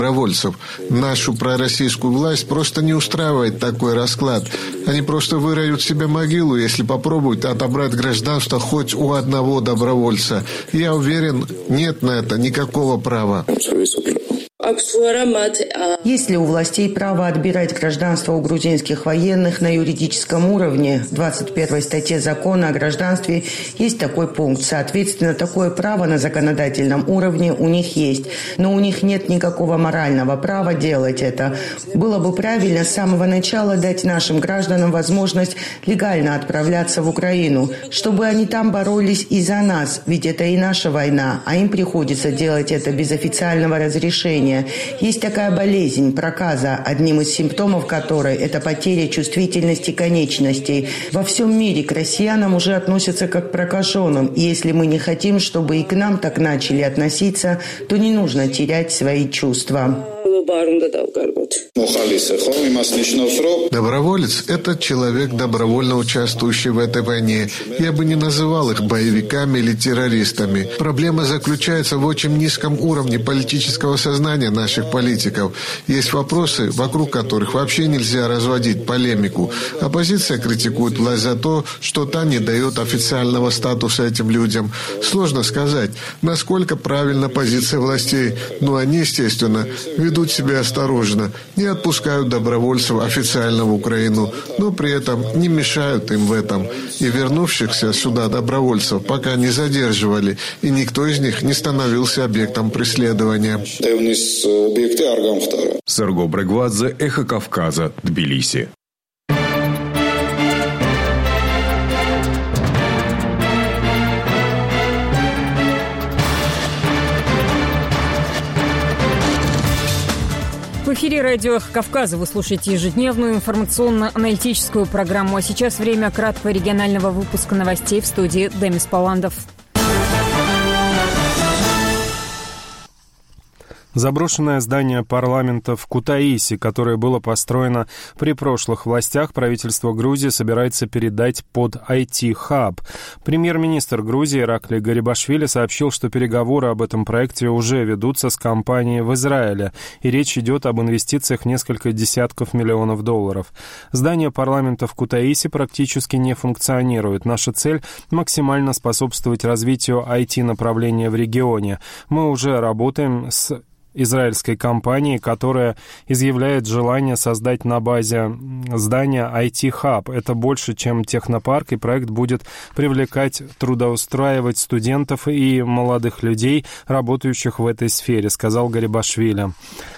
добровольцев. Нашу пророссийскую власть просто не устраивает такой расклад. Они просто выроют себе могилу, если попробуют отобрать гражданство хоть у одного добровольца. Я уверен, нет на это никакого права. Есть ли у властей право отбирать гражданство у грузинских военных на юридическом уровне? В 21 статье закона о гражданстве есть такой пункт. Соответственно, такое право на законодательном уровне у них есть. Но у них нет никакого морального права делать это. Было бы правильно с самого начала дать нашим гражданам возможность легально отправляться в Украину, чтобы они там боролись и за нас. Ведь это и наша война, а им приходится делать это без официального разрешения. Есть такая болезнь, проказа, одним из симптомов которой это потеря чувствительности конечностей. Во всем мире к россиянам уже относятся как к прокаженным. И если мы не хотим, чтобы и к нам так начали относиться, то не нужно терять свои чувства. Доброволец – это человек, добровольно участвующий в этой войне. Я бы не называл их боевиками или террористами. Проблема заключается в очень низком уровне политического сознания наших политиков. Есть вопросы, вокруг которых вообще нельзя разводить полемику. Оппозиция критикует власть за то, что та не дает официального статуса этим людям. Сложно сказать, насколько правильна позиция властей, но они, естественно, ведут себя осторожно, не отпускают добровольцев официально в Украину, но при этом не мешают им в этом. И вернувшихся сюда добровольцев пока не задерживали, и никто из них не становился объектом преследования. Серго Брегвадзе, Эхо Кавказа, Тбилиси. В эфире радио «Эхо Кавказа». Вы слушаете ежедневную информационно-аналитическую программу. А сейчас время краткого регионального выпуска новостей в студии Демис Паландов. Заброшенное здание парламента в Кутаиси, которое было построено при прошлых властях, правительство Грузии собирается передать под IT-хаб. Премьер-министр Грузии Иракли Гарибашвили сообщил, что переговоры об этом проекте уже ведутся с компанией в Израиле, и речь идет об инвестициях в несколько десятков миллионов долларов. Здание парламента в Кутаиси практически не функционирует. Наша цель – максимально способствовать развитию IT-направления в регионе. Мы уже работаем с израильской компании, которая изъявляет желание создать на базе здания IT-хаб. Это больше, чем технопарк, и проект будет привлекать, трудоустраивать студентов и молодых людей, работающих в этой сфере, сказал Гарибашвили.